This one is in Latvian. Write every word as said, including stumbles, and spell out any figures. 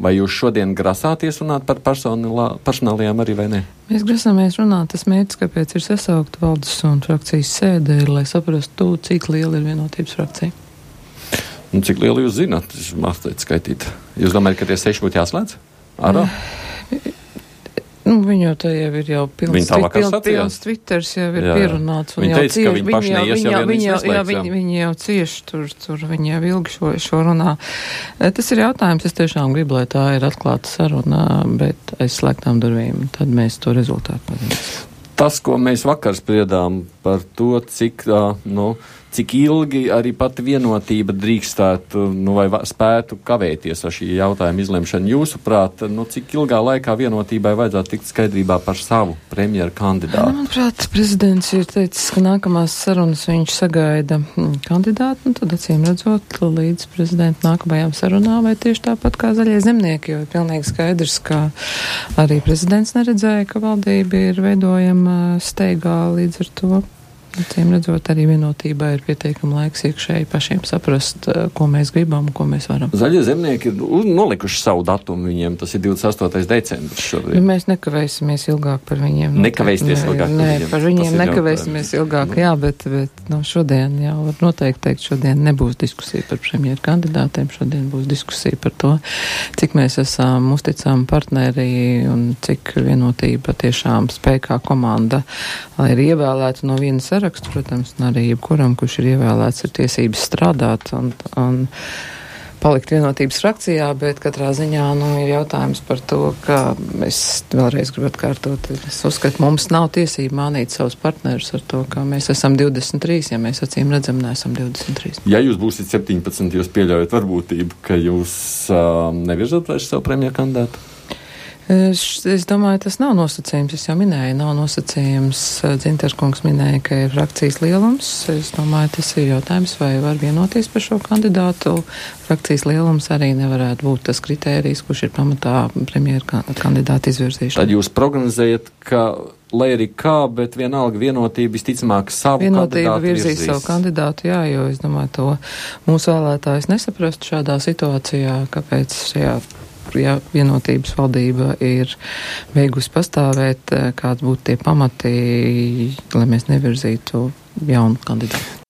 Vai jūs šodien grasāties runāt par personālajām arī vai ne? Mēs grasāmies runāt, tas mērķis, kāpēc ir sasaukt valdes un frakcijas sēde, ir, lai saprastu, cik liela ir vienotības frakcija. Nu, cik liela jūs zināt, es mācīt skaitīt. Jūs domājat, ka tie seši būtu jāslēdz? Ārā? Nu, viņa jau tā jau ir jau pilns, pilns, pilns Twitters jau ir jā, pierunāts. Viņa teica, cieš, ka viņa paši neies jau vien viņa, jā, viņa, viņa jau cieši tur, tur viņa jau ilgi šo, šo runā. Tas ir jautājums, es tiešām gribu, lai tā ir atklāta saruna, bet aiz slēgtām durvīm, tad mēs to rezultātu pazīsim. Tas, ko mēs vakar spriedām par to, cik, nu, cik ilgi arī pati vienotība drīkstētu, nu, vai spētu kavēties ar šī jautājuma izlemšanu, jūsuprāt, nu, cik ilgā laikā vienotībai vajadzētu tikt skaidrībā par savu premjeru kandidātu? Manuprāt, prezidents ir teicis, ka nākamās sarunas viņš sagaida kandidātu, un tad acīm redzot līdz prezidenta nākamajām sarunām, vai tieši tāpat kā zaļie zemnieki, jo ir pilnīgi skaidrs, ka arī prezidents neredzēja, ka valdība ir veidojama steigā, līdz ar to, acīm redzot, arī vienotībā ir pietiekami laiks iekšēji pašiem saprast, ko mēs gribam un ko mēs varam. Zaļie zemnieki ir nolikuši savu datumu viņiem, tas ir divdesmit astotais decembris šobrīd. Ja mēs nekavēsimies ilgāk par viņiem. Nekavēsimies ilgāk par nē, viņiem. Par viņiem nekavēsimies ilgāk, jā, bet, bet no šodien jau var noteikti teikt, šodien nebūs diskusija par premjeru kandidātiem, šodien būs diskusija par to, cik mēs esam uzticami partneri un cik vienotība tiešām spēj kā komanda, lai ir ievēlēta no vienas sarakstu, protams, un arī jebkuram, kurš ir ievēlēts, ir tiesības strādāt un, un palikt vienotības frakcijā, bet katrā ziņā, nu, ir jautājums par to, ka es vēlreiz gribu atkārtot, es uzskatu, mums nav tiesība mānīt savus partnerus ar to, ka mēs esam divdesmit trīs, ja mēs acīm redzam, neesam divdesmit trīs. Ja jūs būsiet septiņpadsmit, jūs pieļaujat varbūtību, ka jūs uh, nevirzat vairs savu premjeru kandidātu? Es, es domāju, tas nav nosacījums, es jau minēju, nav nosacījums, Dzintarkungs minēja, ka ir frakcijas lielums, es domāju, tas ir jautājums, vai var vienoties par šo kandidātu, frakcijas lielums arī nevarētu būt tas kritērijs, kurš ir pamatā premjeru kandidātu izvirzīšana. Tad jūs prognozējat, ka, lai arī kā, bet vienalga vienotība visticamāk savu vienotība kandidātu virzīs. Vienotība virzīs savu kandidātu, jā, jo es domāju, to mūsu vēlētājs nesaprastu šādā situācijā, kāpēc šajā ja vienotības valdība ir beigusi pastāvēt, kāds būtu tie pamati, lai mēs nevirzītu jaunu kandidātu.